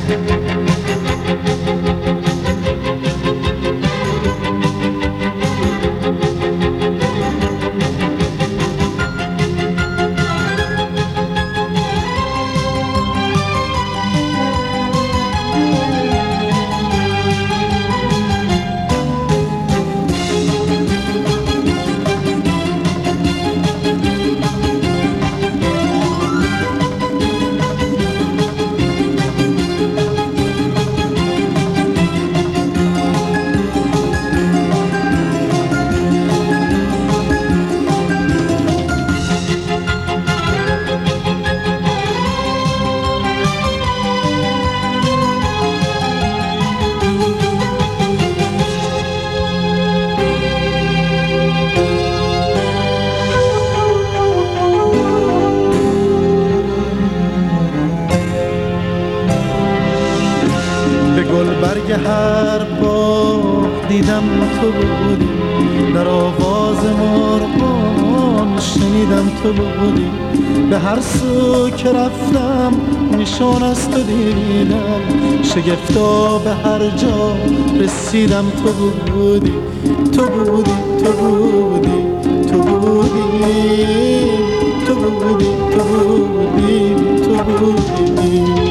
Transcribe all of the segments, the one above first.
برگ هر باغ دیدم تو بودی، در آواز مرغان شنیدم تو بودی، به هر سو که رفتم نشان از تو دیدم، شگفتا به هر جا رسیدم تو بودی، تو بودی، تو بودی، تو بودی، تو بودی، تو بودی، تو بودی.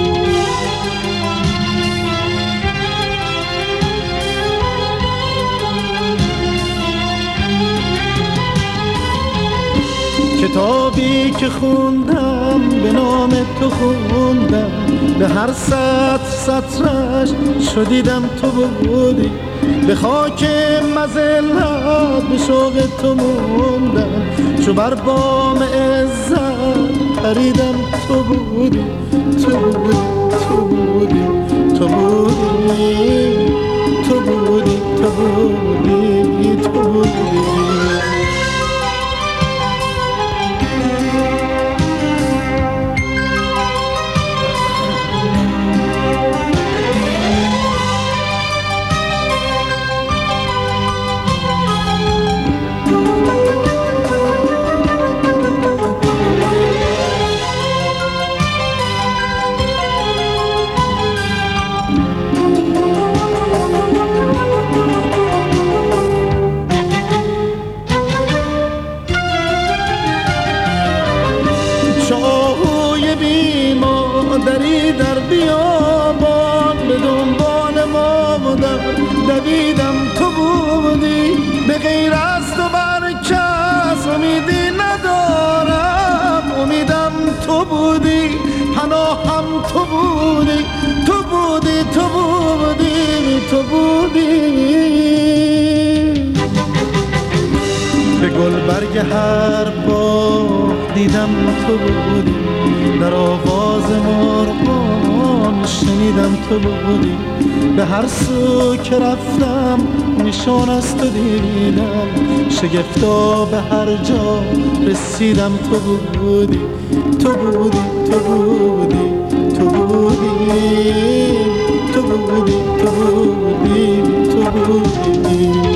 کتابی که خوندم به نام تو خوندم، به هر سطرش شدیدم تو بودی، به خاک مذلت به شوق تو موندم، چو بر بام عزت پریدم تو بودی، تو بودی، تو بودی، تو بودی، تو بودی، تو بودی، تو بودی. دری در بیابان به دنبال ما بودم، دویدم تو بودی، به غیر از تو بر کس امیدی ندارم، امیدم تو بودی، پناهم تو بودی، تو بودی، تو بودی، تو بودی. به گلبرگ هر باغ دیدم تو بودی، در آواز مرغان شنیدم تو بودی، به هر سو که رفتم نشان از تو دیدم، شگفتا به هر جا رسیدم تو بودی، تو بودی، تو بودی، تو بودی، تو بودی، تو بودی، تو بودی.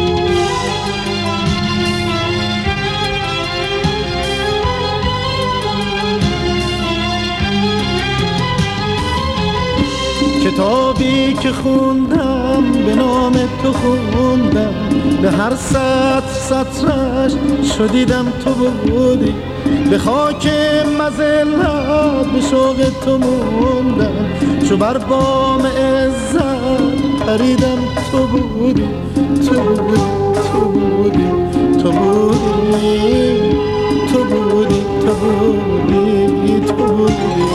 کتابی که خوندم به نام تو خوندم، به هر سطرش شدیدم تو بودی، به خاک مذلت به شوق تو موندم، چو بر بام عزت پریدم تو بودی، تو بودی، تو بودی، تو بودی، تو بودی، تو بودی، تو بودی.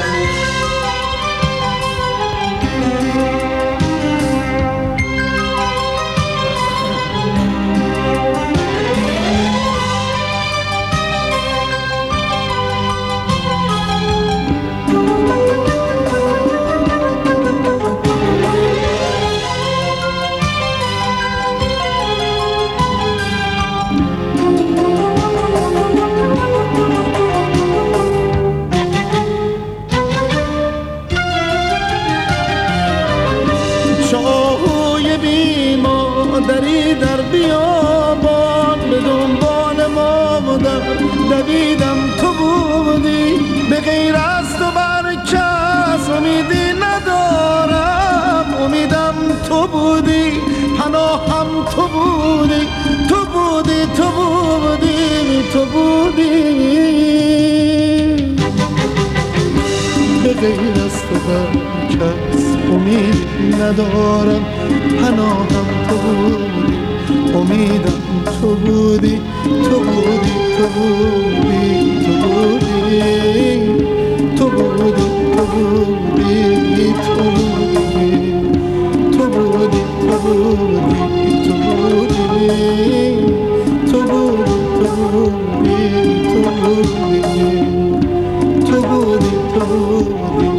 دری در بیابان به دنبال ما بودم، دویدم تو بودی، به غیر از تو بر کس امیدی ندارم، از تو بر کس امید ندارم، پناهم تو بودی، امیدم تو بودی، تو بودی، تو بودی، تو بودی، تو بودی، تو بودی، تو بودی، تو بودی، تو بودی، تو بودی، تو بودی، تو بودی، تو بودی، تو بودی، تو بودی.